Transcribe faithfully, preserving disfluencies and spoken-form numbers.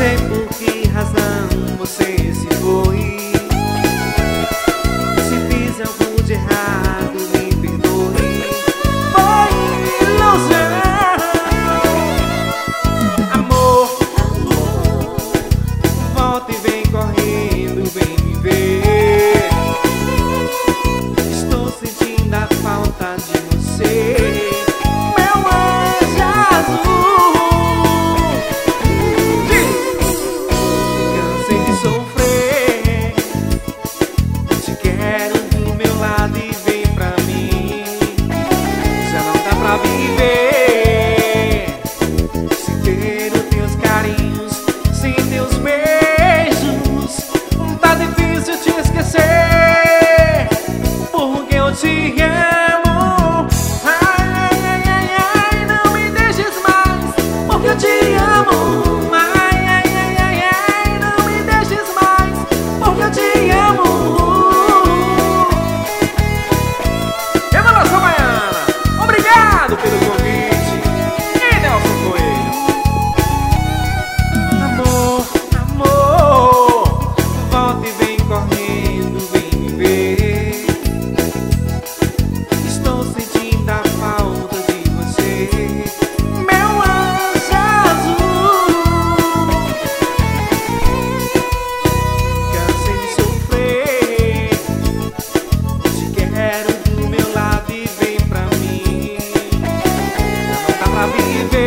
sei por que razão você se foi. Se fiz algo de errado, me perdoe. Foi ilusão. Amor, volta e vem correndo, vem me ver. Estou sentindo a falta de você. Viver sem ter os teus carinhos, sem teus beijos, tá difícil te esquecer, porque eu te amo. Ai, ai, ai, ai, não me deixes mais, porque eu te amo. Ai, ai, ai, ai, ai, não me deixes mais, porque eu te amo. Revelação Baiana, obrigado pelo convite. E Nelson Coelho. Amor, amor, volta e vem correndo, vem me ver. Estou sentindo a falta de você, meu anjo azul. Cansei de sofrer, te quero do meu lado e vem pra mim. Pra viver